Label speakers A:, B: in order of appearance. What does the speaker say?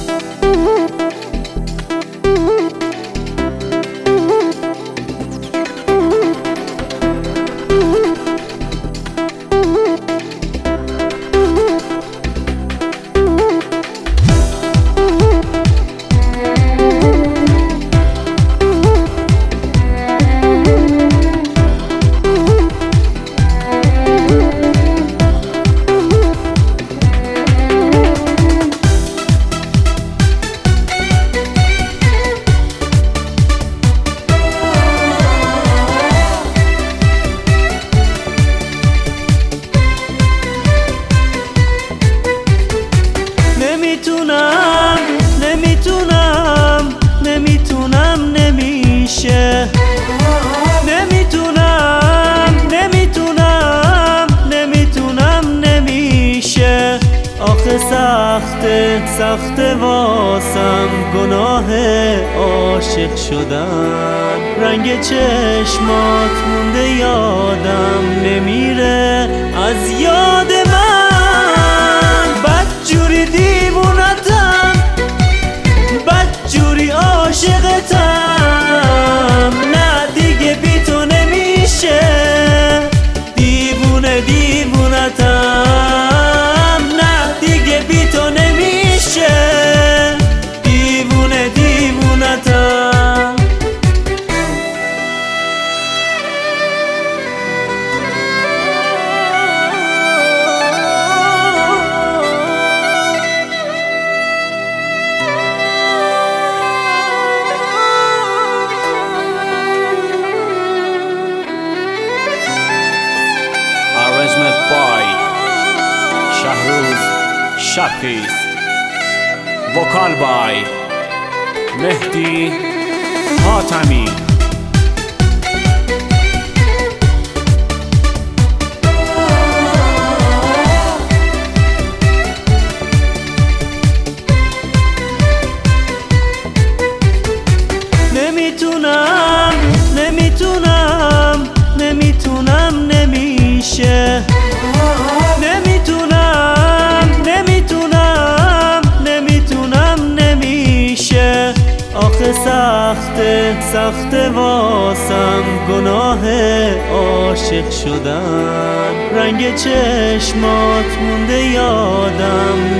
A: نمیشه، نمیشه. آخه سخته واسم گناه عاشق شدن. رنگ چشمات مونده یادم نمیره از یاد من. بدجوری دیوونتم، بدجوری عاشقتم. نه دیگه بی تو نمیشه، دیوونتم. نه دیگه بی تو نمیشه، دیوونتم.
B: Arrangement by Shahruz Shafiz. Vocal by Mehdi Hatami.
A: نمیتونم نمیشه. نمیشه. آخه سخته واسم گناه عاشق شدن. رنگ چشمات مونده یادم